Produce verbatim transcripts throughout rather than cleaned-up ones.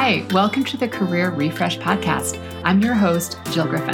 Hi, welcome to the Career Refresh Podcast. I'm your host, Jill Griffin.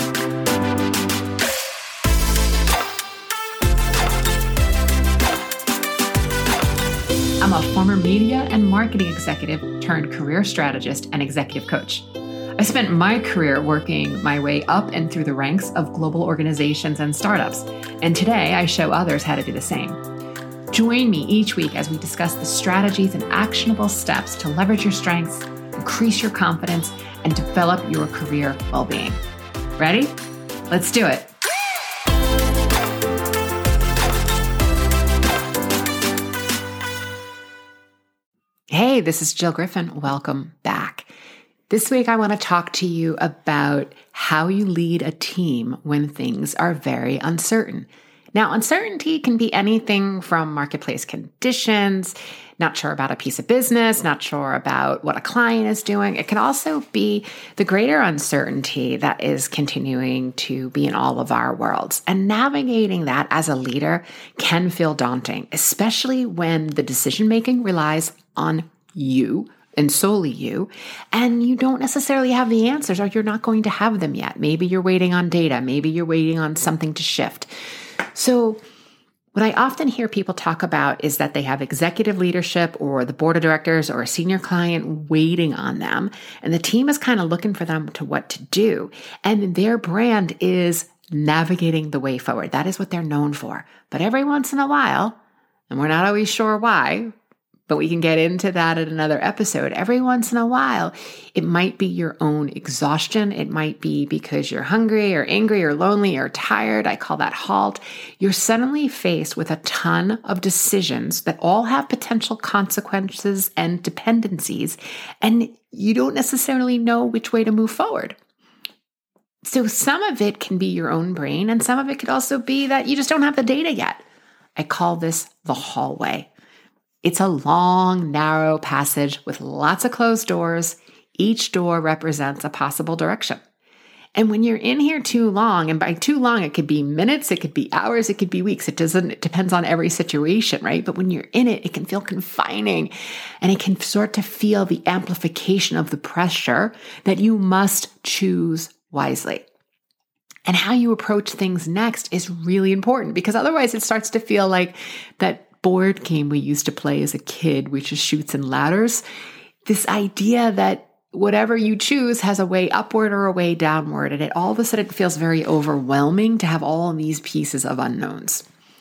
I'm a former media and marketing executive turned career strategist and executive coach. I spent my career working my way up and through the ranks of global organizations and startups, and today I show others how to do the same. Join me each week as we discuss the strategies and actionable steps to leverage your strengths, increase your confidence, and develop your career well-being. Ready? Let's do it. Hey, this is Jill Griffin. Welcome back. This week, I want to talk to you about how you lead a team when things are very uncertain. Now, uncertainty can be anything from marketplace conditions, not sure about a piece of business, not sure about what a client is doing. It can also be the greater uncertainty that is continuing to be in all of our worlds. And navigating that as a leader can feel daunting, especially when the decision-making relies on you and solely you, and you don't necessarily have the answers, or you're not going to have them yet. Maybe you're waiting on data. Maybe you're waiting on something to shift. So what I often hear people talk about is that they have executive leadership or the board of directors or a senior client waiting on them, and the team is kind of looking for them to what to do. And their brand is navigating the way forward. That is what they're known for. But every once in a while, and we're not always sure why, but we can get into that at another episode. Every once in a while, it might be your own exhaustion. It might be because you're hungry or angry or lonely or tired. I call that halt. You're suddenly faced with a ton of decisions that all have potential consequences and dependencies, and you don't necessarily know which way to move forward. So some of it can be your own brain, and some of it could also be that you just don't have the data yet. I call this the hallway. It's a long, narrow passage with lots of closed doors. Each door represents a possible direction. And when you're in here too long, and by too long, it could be minutes, it could be hours, it could be weeks. It doesn't, it depends on every situation, right? But when you're in it, it can feel confining, and it can start to feel the amplification of the pressure that you must choose wisely. And how you approach things next is really important, because otherwise it starts to feel like that board game we used to play as a kid, which is Chutes and Ladders. This idea that whatever you choose has a way upward or a way downward, and it all of a sudden feels very overwhelming to have all of these pieces of unknowns.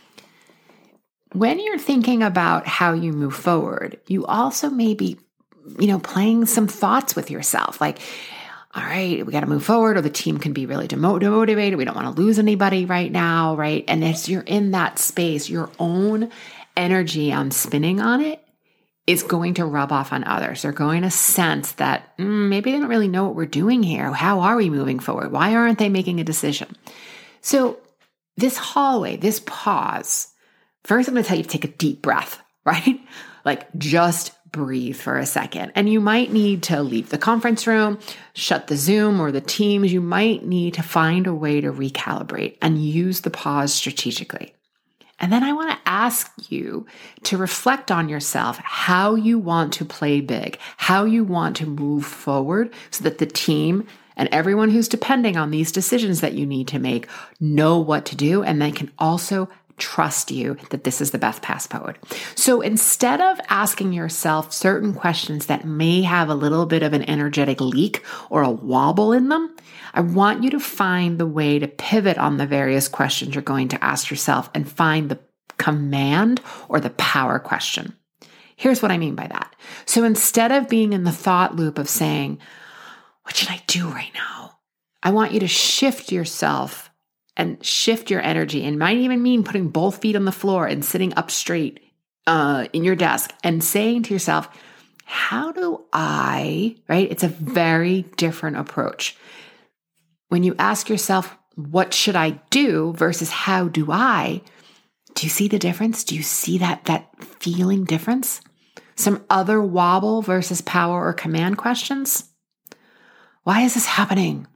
When you're thinking about how you move forward, you also may be, you know, playing some thoughts with yourself, like, all right, we got to move forward, or the team can be really demotivated. We don't want to lose anybody right now, right? And as you're in that space, your own energy on spinning on it is going to rub off on others. They're going to sense that mm, maybe they don't really know what we're doing here. How are we moving forward? Why aren't they making a decision? So this hallway, this pause, first I'm going to tell you to take a deep breath, right? Like just breathe for a second. And you might need to leave the conference room, shut the Zoom or the Teams. You might need to find a way to recalibrate and use the pause strategically. And then I want to ask you to reflect on yourself, how you want to play big, how you want to move forward so that the team and everyone who's depending on these decisions that you need to make know what to do, and they can also trust you that this is the best path forward. So instead of asking yourself certain questions that may have a little bit of an energetic leak or a wobble in them, I want you to find the way to pivot on the various questions you're going to ask yourself and find the command or the power question. Here's what I mean by that. So instead of being in the thought loop of saying, what should I do right now? I want you to shift yourself and shift your energy, and might even mean putting both feet on the floor and sitting up straight uh, in your desk and saying to yourself, how do I, right? It's a very different approach. When you ask yourself, what should I do versus how do I, do you see the difference? Do you see that, that feeling difference? Some other wobble versus power or command questions? Why is this happening?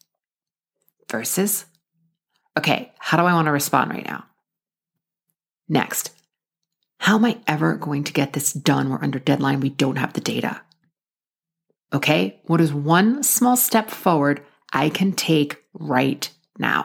Versus, okay, how do I want to respond right now? Next, how am I ever going to get this done? We're under deadline. We don't have the data. Okay, what is one small step forward I can take right now?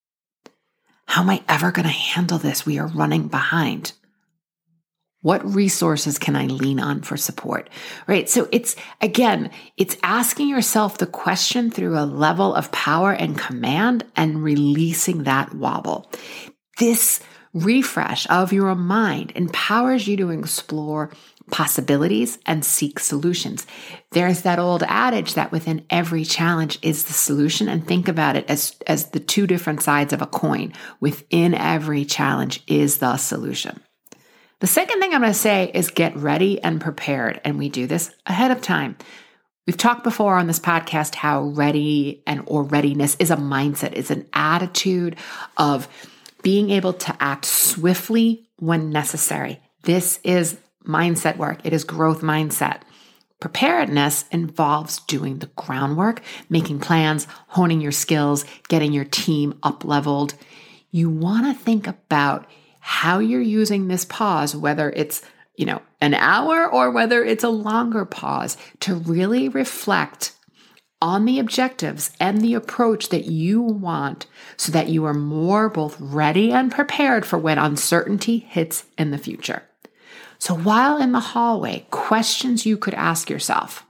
How am I ever going to handle this? We are running behind. What resources can I lean on for support? Right? So it's, again, it's asking yourself the question through a level of power and command and releasing that wobble. This refresh of your mind empowers you to explore possibilities and seek solutions. There's that old adage that within every challenge is the solution, and think about it as, as the two different sides of a coin. Within every challenge is the solution. The second thing I'm going to say is get ready and prepared, and we do this ahead of time. We've talked before on this podcast how ready and or readiness is a mindset, is an attitude of being able to act swiftly when necessary. This is mindset work. It is growth mindset. Preparedness involves doing the groundwork, making plans, honing your skills, getting your team up-leveled. You want to think about how you're using this pause, whether it's, you know, an hour or whether it's a longer pause, to really reflect on the objectives and the approach that you want so that you are more both ready and prepared for when uncertainty hits in the future. So while in the hallway, questions you could ask yourself: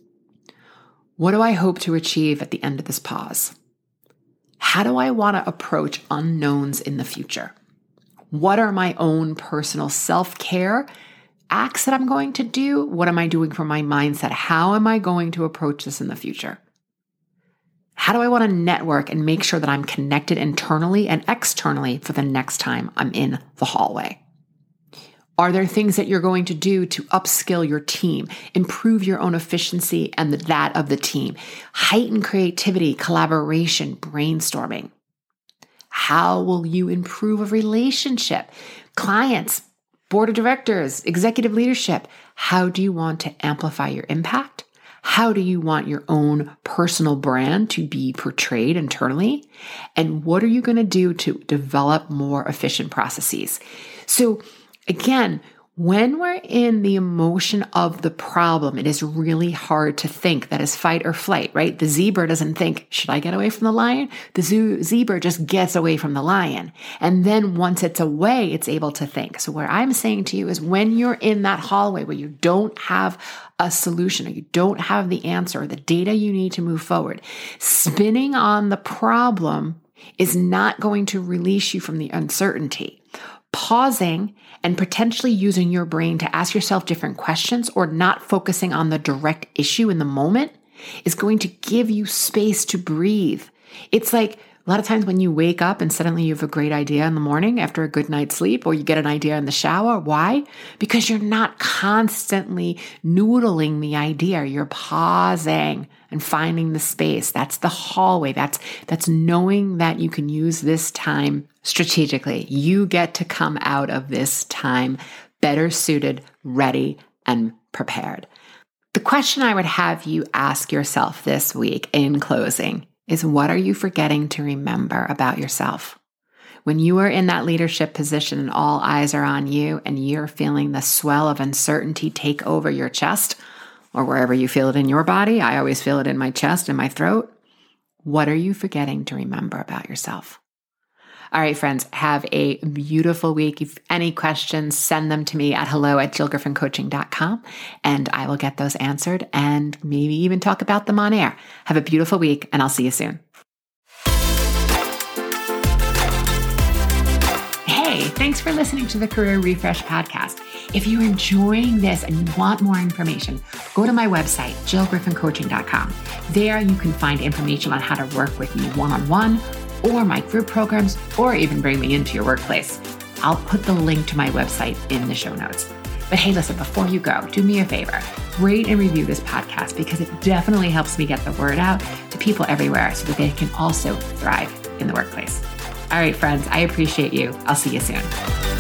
what do I hope to achieve at the end of this pause? How do I want to approach unknowns in the future? What are my own personal self-care acts that I'm going to do? What am I doing for my mindset? How am I going to approach this in the future? How do I want to network and make sure that I'm connected internally and externally for the next time I'm in the hallway? Are there things that you're going to do to upskill your team, improve your own efficiency and that of the team, heighten creativity, collaboration, brainstorming? How will you improve a relationship? Clients, board of directors, executive leadership. How do you want to amplify your impact? How do you want your own personal brand to be portrayed internally? And what are you going to do to develop more efficient processes? So again, when we're in the emotion of the problem, it is really hard to think that is fight or flight, right? The zebra doesn't think, should I get away from the lion? The zoo, zebra just gets away from the lion. And then once it's away, it's able to think. So what I'm saying to you is when you're in that hallway where you don't have a solution or you don't have the answer or the data you need to move forward, spinning on the problem is not going to release you from the uncertainty. Pausing and potentially using your brain to ask yourself different questions or not focusing on the direct issue in the moment is going to give you space to breathe. It's like a lot of times when you wake up and suddenly you have a great idea in the morning after a good night's sleep, or you get an idea in the shower. Why? Because you're not constantly noodling the idea. You're pausing and finding the space. That's the hallway. That's, that's knowing that you can use this time strategically. You get to come out of this time better suited, ready, and prepared. The question I would have you ask yourself this week in closing is, what are you forgetting to remember about yourself? When you are in that leadership position and all eyes are on you and you're feeling the swell of uncertainty take over your chest or wherever you feel it in your body, I always feel it in my chest and my throat. What are you forgetting to remember about yourself? All right, friends, have a beautiful week. If any questions, send them to me at hello at jill griffin coaching dot com, and I will get those answered and maybe even talk about them on air. Have a beautiful week, and I'll see you soon. Hey, thanks for listening to the Career Refresh Podcast. If you're enjoying this and you want more information, go to my website, jill griffin coaching dot com. There you can find information on how to work with me one-on-one, or my group programs, or even bring me into your workplace. I'll put the link to my website in the show notes. But hey, listen, before you go, do me a favor, rate and review this podcast because it definitely helps me get the word out to people everywhere so that they can also thrive in the workplace. All right, friends, I appreciate you. I'll see you soon.